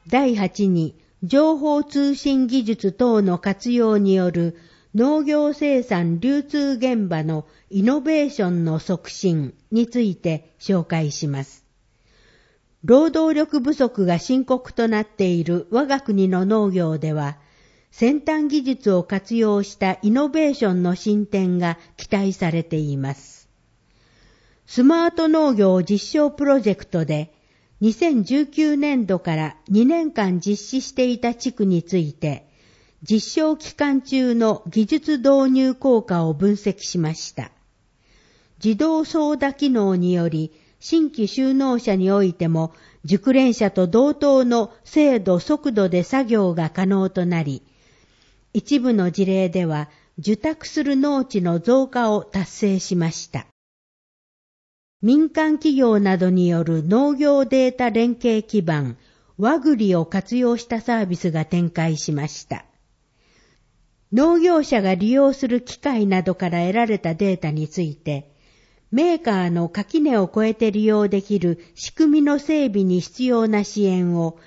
第8に、情報通信技術等の活用による農業生産流通現場のイノベーションの促進について紹介します。労働力不足が深刻となっている我が国の農業では、先端技術を活用したイノベーションの進展が期待されています。スマート農業実証プロジェクトで、2019年度から2年間実施していた地区について、実証期間中の技術導入効果を分析しました。自動操舵機能により、新規就農者においても、熟練者と同等の精度・速度で作業が可能となり、一部の事例では、受託する農地の増加を達成しました。民間企業などによる農業データ連携基盤、ワグリを活用したサービスが展開しました。農業者が利用する機械などから得られたデータについて、メーカーの垣根を越えて利用できる仕組みの整備に必要な支援を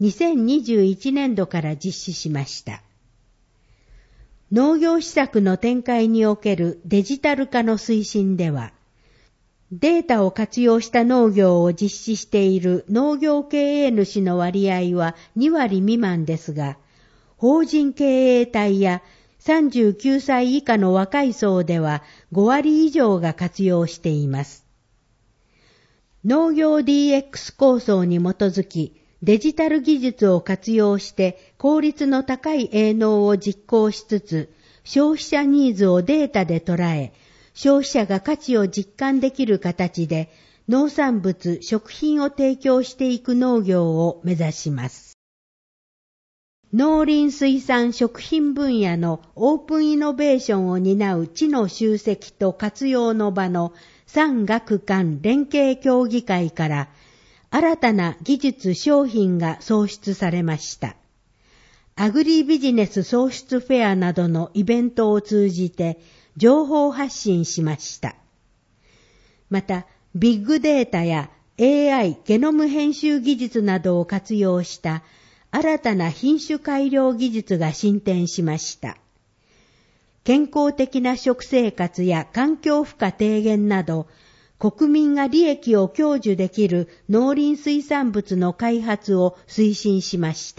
2021年度から実施しました。農業施策の展開におけるデジタル化の推進では、データを活用した農業を実施している農業経営主の割合は2割未満ですが、法人経営体や39歳以下の若い層では5割以上が活用しています。農業 DX 構想に基づき、デジタル技術を活用して効率の高い営農を実行しつつ、消費者ニーズをデータで捉え、消費者が価値を実感できる形で農産物・食品を提供していく農業を目指します。農林水産食品分野のオープンイノベーションを担う知の集積と活用の場の産学官連携協議会から新たな技術商品が創出されました。アグリビジネス創出フェアなどのイベントを通じて情報発信しました。また、ビッグデータや AI ゲノム編集技術などを活用した新たな品種改良技術が進展しました。健康的な食生活や環境負荷低減など、国民が利益を享受できる農林水産物の開発を推進しました。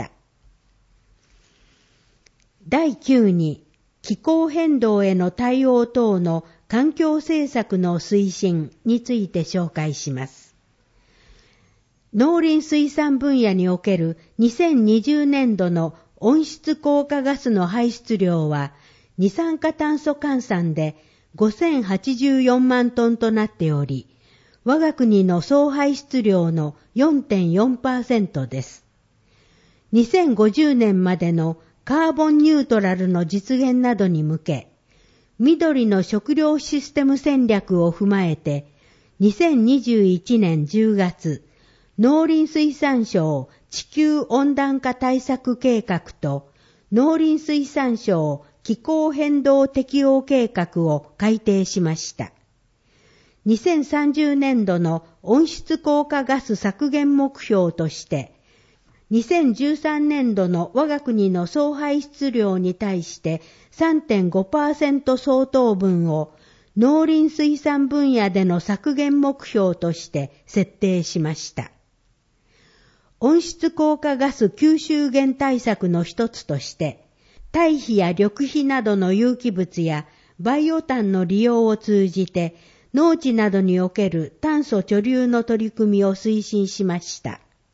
第9に、気候変動への対応等の環境政策の推進について紹介します。農林水産分野における2020年度の温室効果ガスの排出量は二酸化炭素換算で5084万トンとなっており、我が国の総排出量の 4.4% です。2050年までのカーボンニュートラルの実現などに向け、緑の食料システム戦略を踏まえて、2021年10月、農林水産省地球温暖化対策計画と農林水産省気候変動適応計画を改定しました。2030年度の温室効果ガス削減目標として、2013年度の我が国の総排出量に対して 3.5% 相当分を農林水産分野での削減目標として設定しました。温室効果ガス吸収減対策の一つとして、堆肥や緑肥などの有機物やバイオ炭の利用を通じて、農地などにおける炭素貯留の取り組みを推進しました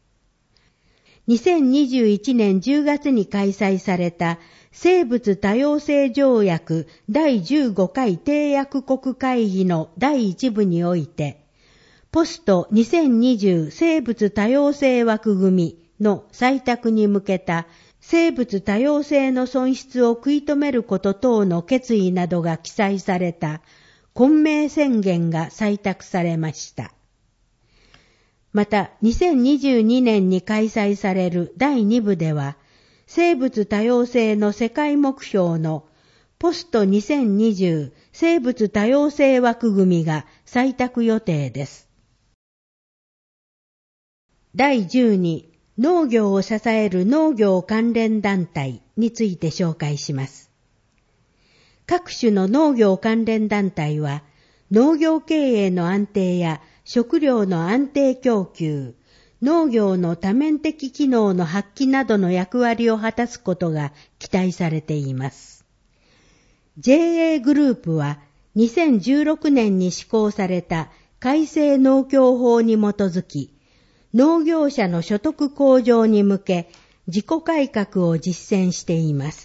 。2021年10月に開催された生物多様性条約第15回締約国会議の第1部において、ポスト2020生物多様性枠組みの採択に向けた生物多様性の損失を食い止めること等の決意などが記載された昆明宣言が採択されました。また、2022年に開催される第2部では、生物多様性の世界目標のポスト2020生物多様性枠組みが採択予定です。第10に、 農業を支える農業関連団体について紹介します。各種の農業関連団体は、農業経営の安定や食料の安定供給、農業の多面的機能の発揮などの役割を果たすことが期待されています。JA グループは2016年に施行された改正農協法に基づき、農業者の所得向上に向け自己改革を実践しています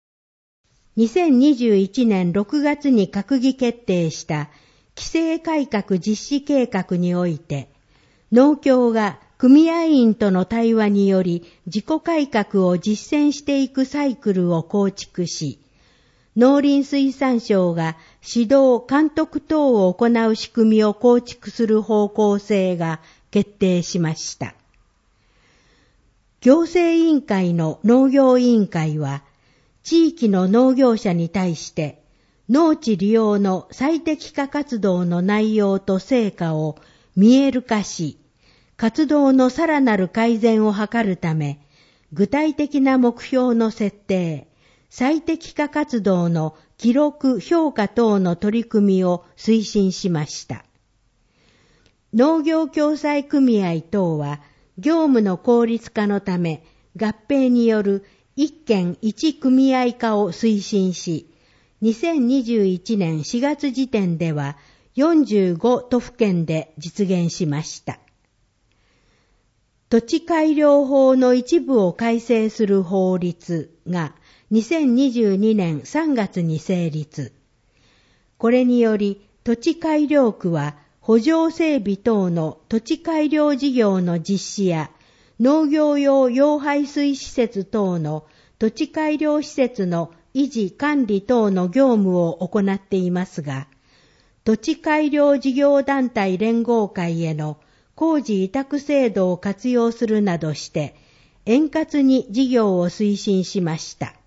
。2021年6月に閣議決定した規制改革実施計画において、農協が組合員との対話により自己改革を実践していくサイクルを構築し、農林水産省が指導・監督等を行う仕組みを構築する方向性が決定しました。行政委員会の農業委員会は、地域の農業者に対して農地利用の最適化活動の内容と成果を見える化し、活動のさらなる改善を図るため、具体的な目標の設定、最適化活動の記録・評価等の取り組みを推進しました。農業共済組合等は、業務の効率化のため、合併による一県一組合化を推進し、2021年4月時点では45都府県で実現しました。土地改良法の一部を改正する法律が2022年3月に成立。これにより土地改良区は圃場整備等の土地改良事業の実施や農業用養排水施設等の土地改良施設の維持管理等の業務を行っていますが、土地改良事業団体連合会への工事委託制度を活用するなどして円滑に事業を推進しました。